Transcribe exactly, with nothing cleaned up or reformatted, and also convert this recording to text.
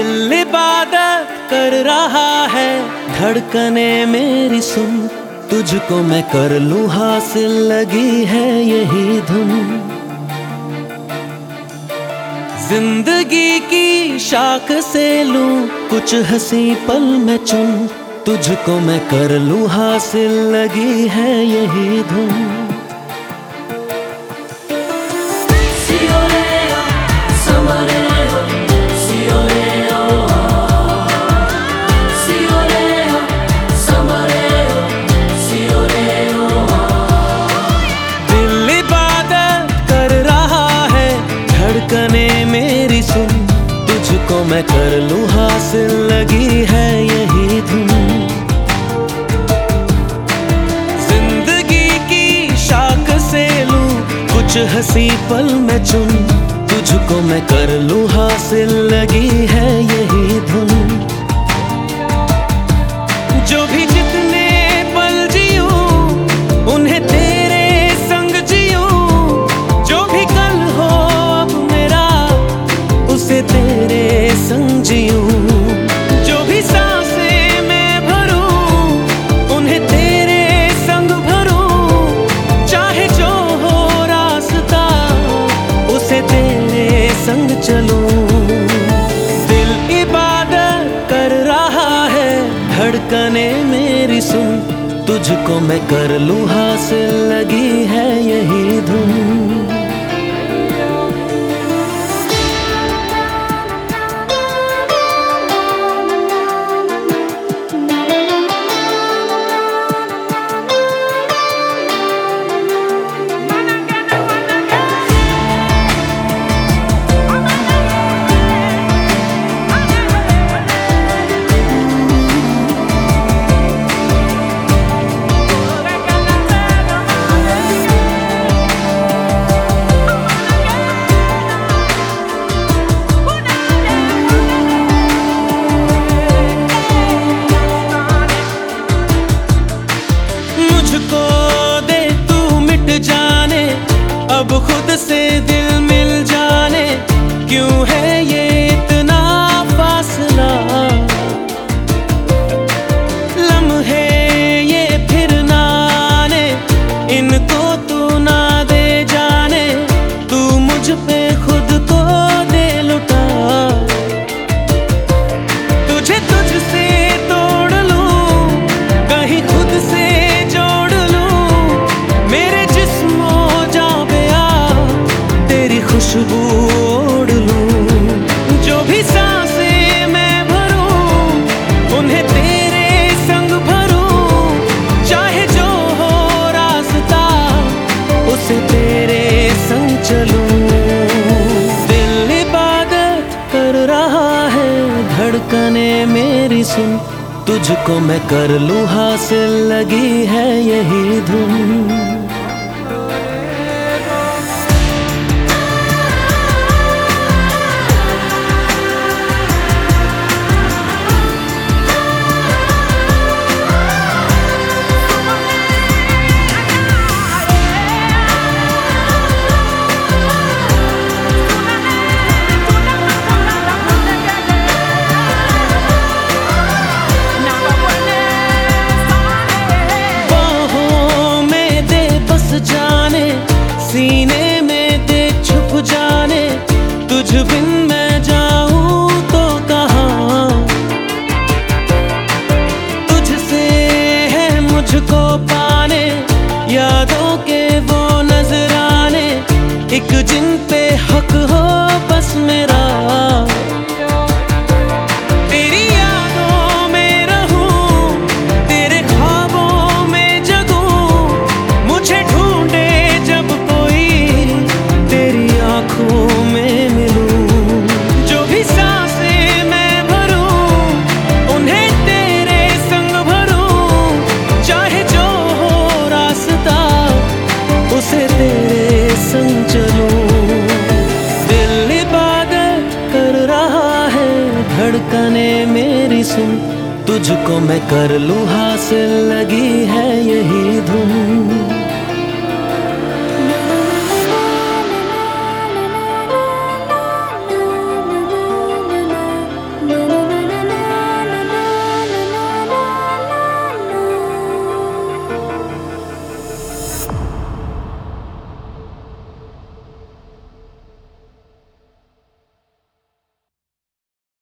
दिल इबादत कर रहा है, धड़कने मेरी सुन, तुझको मैं कर लूं हासिल, लगी है यही धुन। जिंदगी की शाख से लूं कुछ हंसी पल में चुन, तुझको मैं कर लूं हासिल, लगी है यही धुन। धड़कने मेरी सुन, तुझको मैं कर लूं हासिल, लगी है यही धुन। जिंदगी की शाख से लूं कुछ हंसी पल में चुन, तुझको मैं कर लूं हासिल, लगी है यही धुन। जो भी जितने पल जियूं उन्हें तेरे संग जियूं, जो भी कल हो अब मेरा उसे तेरे संग जियूं, जो भी सांसें मैं भरूं उन्हें तेरे संग भरूं, चाहे जो हो रास्ता उसे तेरे संग चलूं। दिल इबादत कर रहा है, धड़कने मेरी सुन, तुझको मैं कर लूं हासिल, लगी है यही धुन। अब खुद से दिल मिल जाने, क्यों है ये इतना फासला, लम्हे ये फिर ना आने, इनको तू ना दे जाने, तू मुझ पे खुद को दे लुटा। तुझे तुझसे तोड़ लूं, कहीं खुद से जोड़ लूं, मेरे जिस्मों खुशबू ओढ़ लूं, जो भी सांसें मैं भरूं उन्हें तेरे संग भरूं, चाहे जो हो रास्ता उसे तेरे संग चलूं। दिल इबादत कर रहा है, धड़कने मेरी सुन, तुझको मैं कर लूं हासिल, लगी है यही धुन। जाने सीने में दे छुप जाने, तुझ बिन मैं जाऊं तो कहाँ, तुझसे है मुझको पाने, यादों के वो नजराने, एक जिन पे हक हो बस मेरा। धड़कने मेरी सुन, तुझको मैं कर लूं हासिल, लगी है यही धुन।